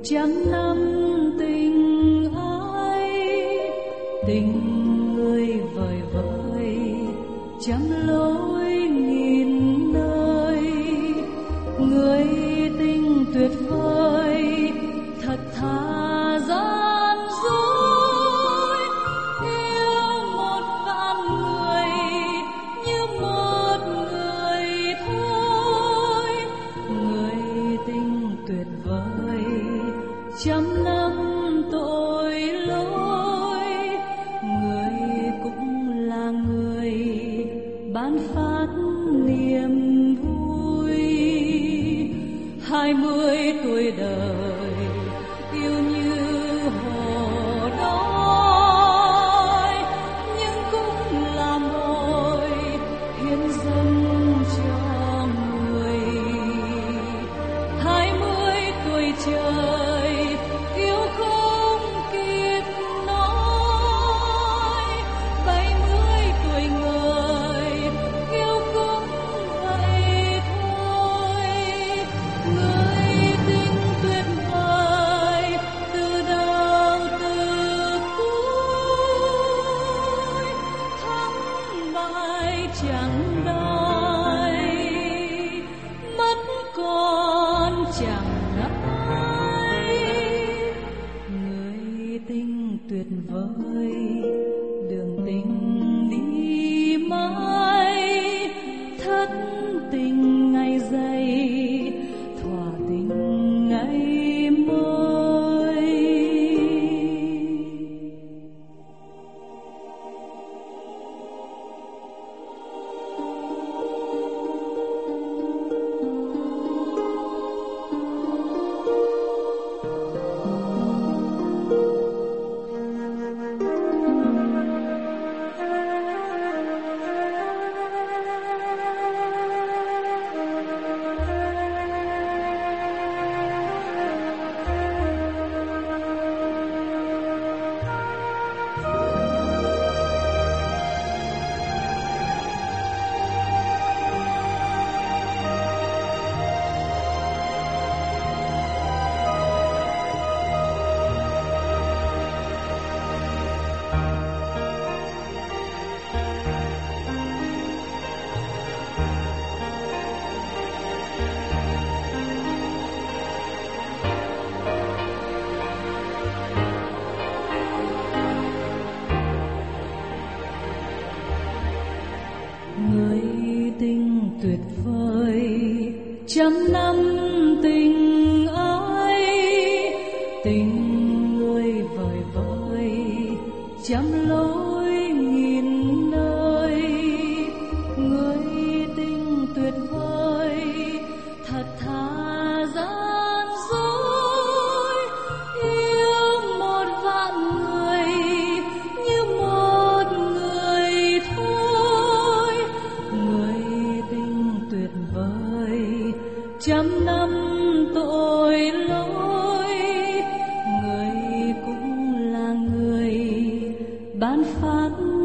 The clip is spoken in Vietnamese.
trăm năm tình ai, tình người vời vợi trăm lối nghìn nơi, người tình tuyệt vời thật thà gian dối, yêu một vạn người như một người thôi, người tình tuyệt vời trăm năm tội lỗi, người cũng là người ban phát niềm vui. 20 tuổi đời yêu như hồ đói, nhưng cũng là mồi hiến dâng cho người. 20 tuổi trời yêu không kịp nói, 70 tuổi người yêu cũng vậy thôi. Người tình tuyệt vời từ đầu từ cuối, thắng bại chẳng đòi, mất còn chẳng ai. Người tình tuyệt vời đường tình đi mãi, thất tình ngày dày thỏa tình ngày mới. Người tình tuyệt vời trăm năm tình ai, tình người vời vợi trăm lối nghìn nơi, người tình tuyệt vời thật thà gian dối, yêu một vạn người như một người thôi, người tình tuyệt vời trăm năm tội lỗi, người cũng là người ban phát